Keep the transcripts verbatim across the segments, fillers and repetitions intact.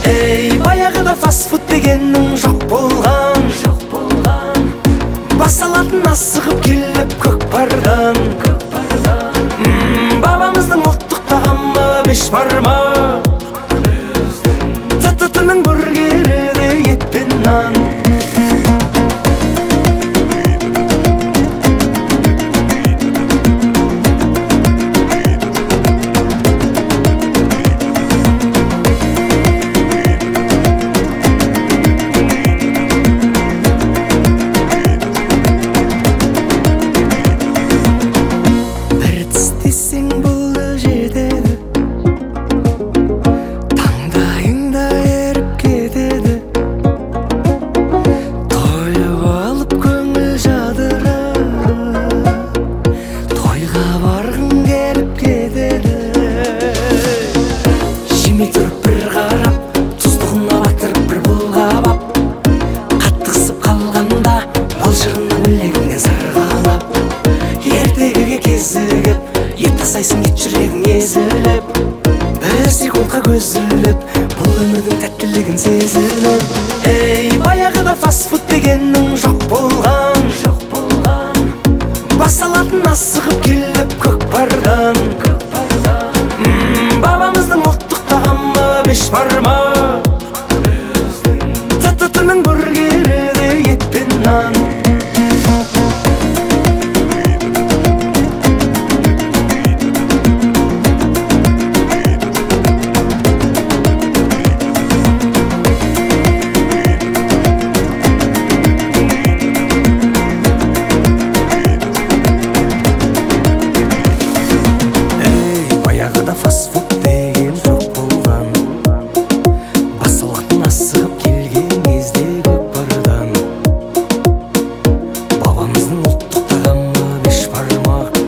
Эй, баяғыда фастфуд дегеннің жоқ болған, жоқ болған. Басалатын асығып келіп көкпардан, көкпардан. Бабамыздың ұлттық тағамы бешбармақ, Тұтының бургері де ет пен нан. Сайсын ет жүрегің езіліп, бір секундқа көз іліп, бұл өмірдің тәттілігін сезіліп. Эй, баяғыда фастфуд дегеннің жоқ болған, жоқ болған. Басалатын асығып келіп көкпардан, көкпардан. Бабамыздың ұлттық тағамы бешбармақ, Тұтының бургері де ет пен нан. Фастфуд деген жоқ болған, басалатын асығып келген кезде көкпардан. Бабамыздың ұлттық тағамы бешбармақ,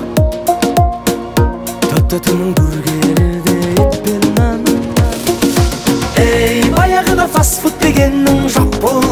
Тұтының бургері де ет пен нан. Эй, баяғыда фастфуд дегеннің жоқ болған.